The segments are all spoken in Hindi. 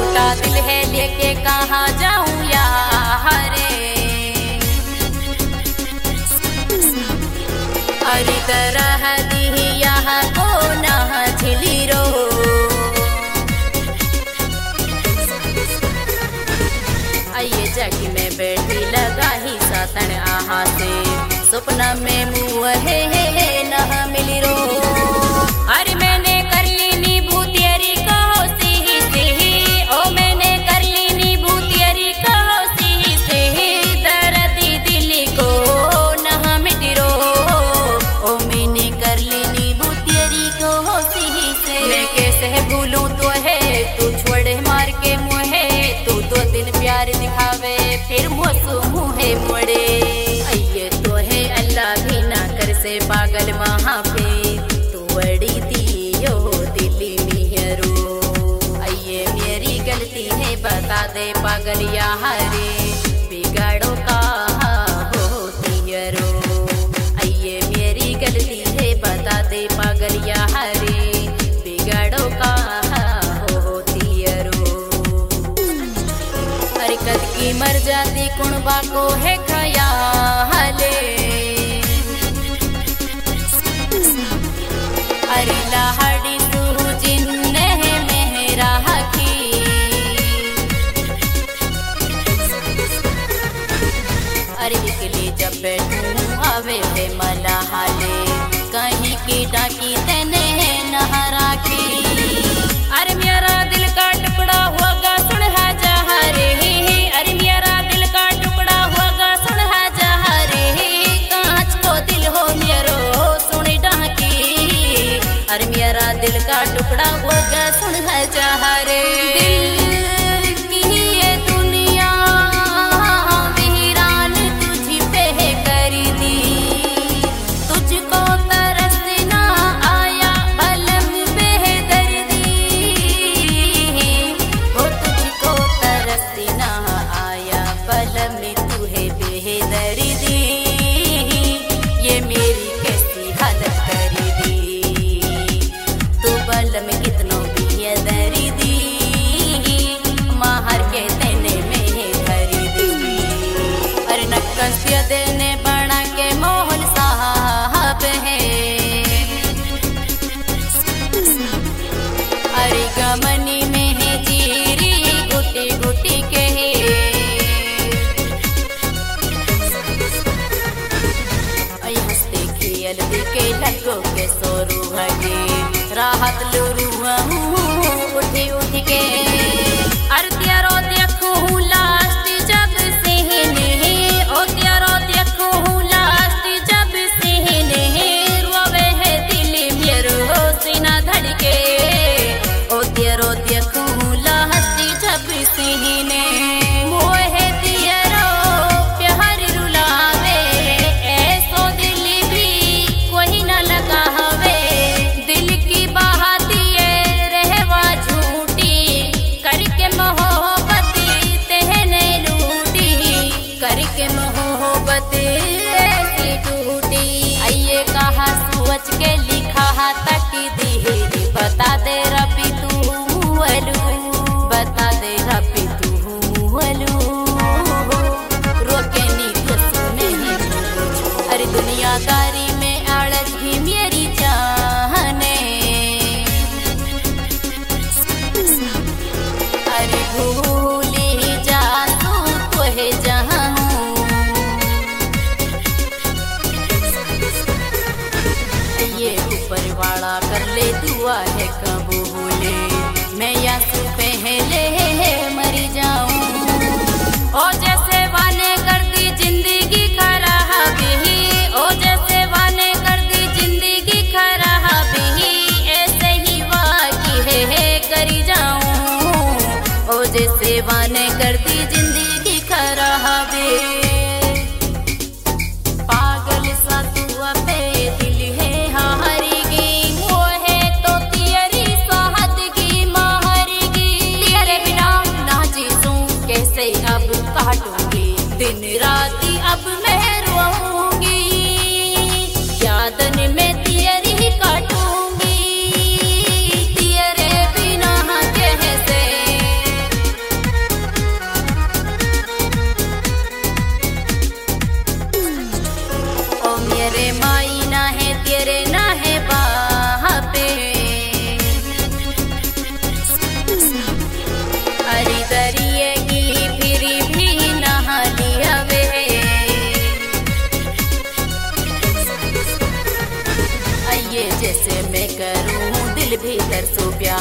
टूटा दिल है लेके कहाँ जाऊं यारे। अरे तरह दी यहाँ को ना झिली रो। आइए जग में बैठी लगा ही सातन आहा से, सपना में मुँह है न मिली रो। अरे मैंने कर ली नींबू तेरी कहो सी सी, ओ मैंने कर ली नींबू तेरी कहो सी सी, दर्द दिल को न मिटी रो। ओ मैंने कर ली नींबू तेरी कहो सी सी, मैं कैसे भूलूं तो है तू छोड़े मार के मुहे। तू दो दिन प्यार दिखावे फिर मुँहे मोड़े। आइए तो है अल्लाह भी ना कर से पागल वहाँ पे, तू बड़ी दी यो दिल्ली मिहरो। आइए मेरी गलती है बता दे पागल यहाँ रे, बिगाड़ो कहाँ होती रो। आइए मेरी गलती है बता दे पागल यहाँ रे, बिगाड़ो कहाँ होती रो। हरकत की मर जाती कुणबा को है खयाले। अरे लाहड़ी तू जिन्ने मेहरा की, अरे निकली जब बैठूं आवे वे मला हाले, कहीं की डाकी तेने नहरा की। अरे मेरा दिल का टुकड़ा होगा सुन है जहाँ रे, अरे मेरा दिल का टुकड़ा होगा सुन है जहाँ रे, कांच को दिल हो मेरो सुन डाकी। अरे मेरा दिल का टुकड़ा होगा सुन है जहाँ रे, दिल की ये दुनिया वीरान तुझी पे कर दी। तुझको तरस ना आया बलम बेदर्दी, हो तुझको तरस ना आया बलम तू है बेदर्दी। ये मेरी कैसी हालत कर दी, तू बलम कितनों बेदर्दी, माहर के देने में खरीदी। अरे नक्कस देने बना के मोहन साहब है। अरे गमनी में है जीरी गुटी गुटी के, हंसते खेल के लगो के सोरू हगे, राहत लुरू उठी उठी के। अरे त्यारो देखूं लास्ट जब से नहीं, ओ त्यारो देखूं लास्ट जब से नहीं, रोवे है दिल मेरो सीना धड़के। ओ त्यारो देखूं लास्ट जब से नहीं, मोहे त्यारो प्यार रुलावे, ऐसो दिल भी कोई न लगा हवे। दिल की बहाती रहवा झूठी, करके मोहब्बत तेने लूटी, करके मोहब्बत ऐसी टूटी। आइए कहा सोच के लिखा तक दी, बता दे रबी तू मुहलू, बता दे रबी तू मुहलू, रोके नी तो सुने। अरे दुनियादारी में आड़स भी मेरी जाने, अरे भूल ही जा तू है जहाँ हूँ। ये ऊपर वाला कर ले दुआ है कबूले, मैं यहाँ से पहले मरी जाऊं। ओ जैसे वाने कर दी जिंदगी खराबी, ओ जैसे वाने कर दी जिंदगी खराबी, ऐसे ही वाकी है करी जाऊं। ओ जैसे वाने कर दी जिंदगी खराबी, पागल सा तू पे दिल है हारेगी, वो है तो तेरी सादगी मारेगी। तेरे बिना ना जीसूं कैसे अब काटूंगी, दिन राती अब मैं रोऊंगी, यादन में तेरी काटूंगी। तेरे बिना कैसे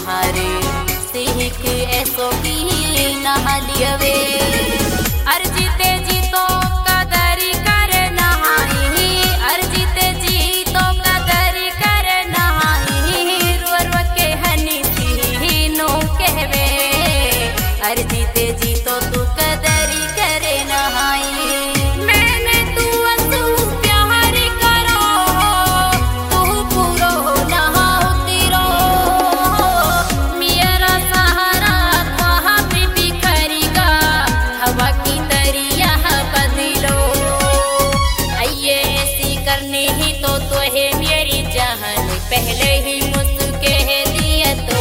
सहारे सीख ऐसो की नहा लियवे अर्जीते जी तो कदरी कर नहाई अर्जीते जी तो कदरी कर नहाई रुअर के हनी सी नो कहवे अर्जीते जी तो तू कदरी करे नहाई पहले ही मुझके दिया तो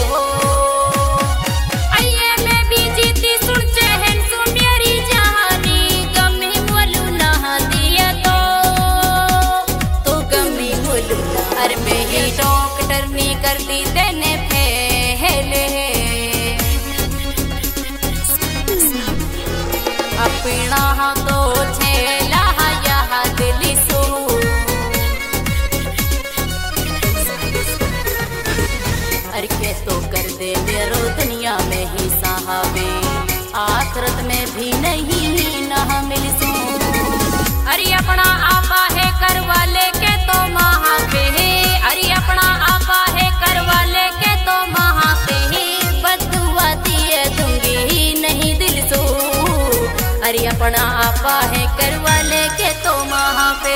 आइए मैं भी जीती सुन चहन सुन मेरी जहानी गमी मुलू नहा दिया तो गमी मुलू अरे मैं ही डॉक्टर नहीं करती देने पहले अपना तो छेला यहाँ दिली सो अरे के तो कर दे मेरो दुनिया में ही साहबे आखिरत में भी नहीं ना मिल सो अरे अपना आपा है करवाले के तो महा पे अरे अपना आपा है करवाले के तो महा पे बदुआ दिए दूंगी नहीं दिल सो अरे अपना आपा है करवाले के तो महा पे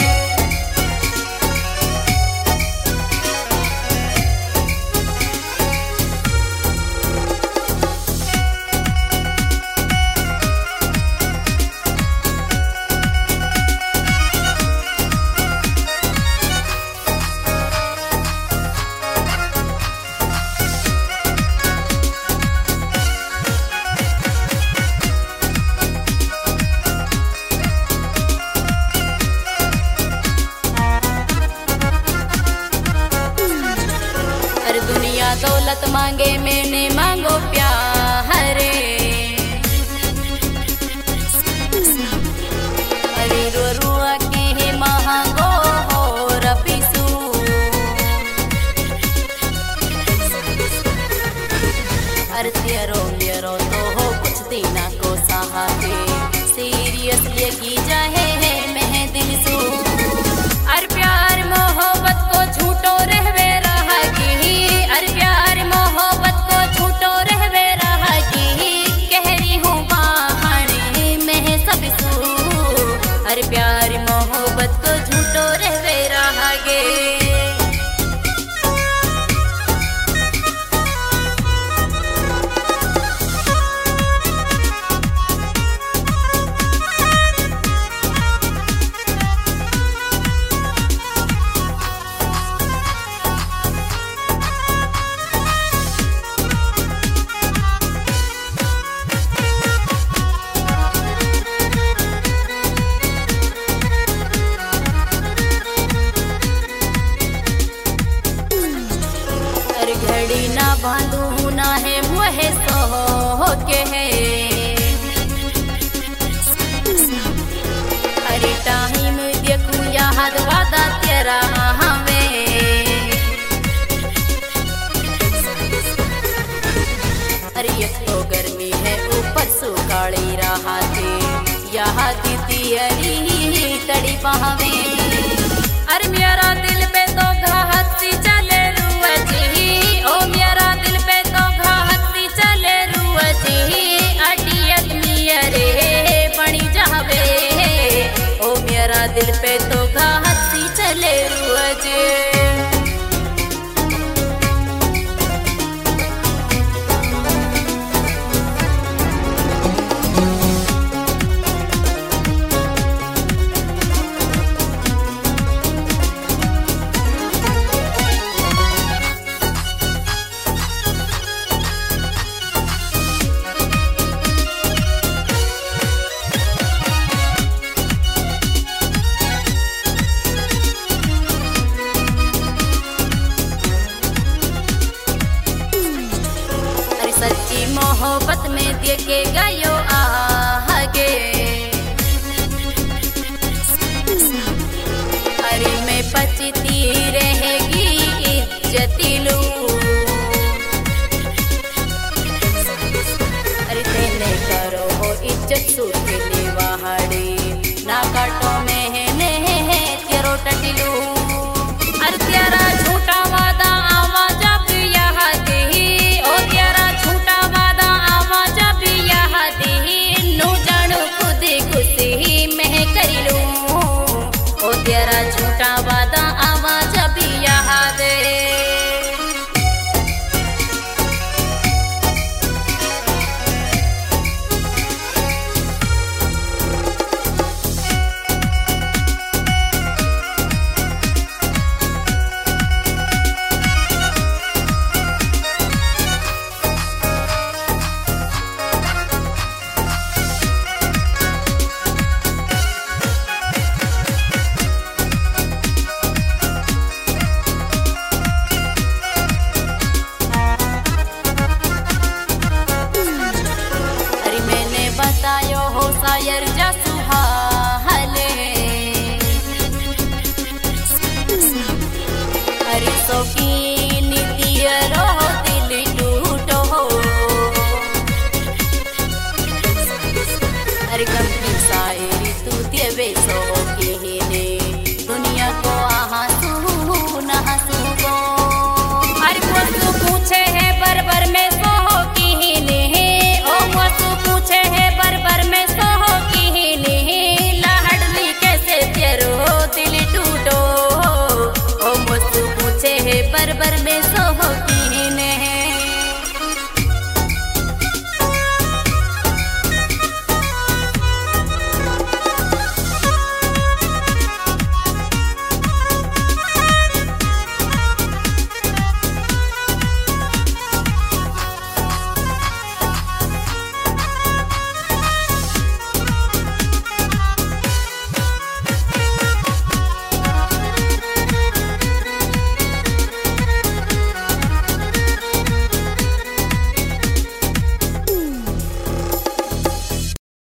दौलत मांगे मैंने मांगो प्यार अरे रो रुआ के मांगो हो रफीसू अरे तेरो मेरो तो हो कुछ दीना को सहारे सीरियस लगी जाए है मैं दिल सू अरे प्यार मोहब्बत को झूठो रहवे अरे प्यार मोहब्बत को झूठो रहवे रहागी कह रही हूँ बहाने में सब सू अरे प्यार मोहब्बत को झूठो रहवे रहागे घड़ी ना बांधू ना है मुहे सो के है अरे टाइम देखू याद वादा तेरा हमें अरे ये तो गर्मी है ऊपर सुखाड़ी रहा थे यहाँ दीदी अरी तड़ी पहावे अरे मेरा दिल पे तो घात सी चले रुआ जी ओ मेरा दिल पे तो घात सी चले रुआ जी अटियत मियरे बनी जावे ओ मेरा दिल पे तो घात सी चले रुआ जी मोहब्बत में देखे गयो आगे अरे मैं पचती रहेगी इज्जती लू में सो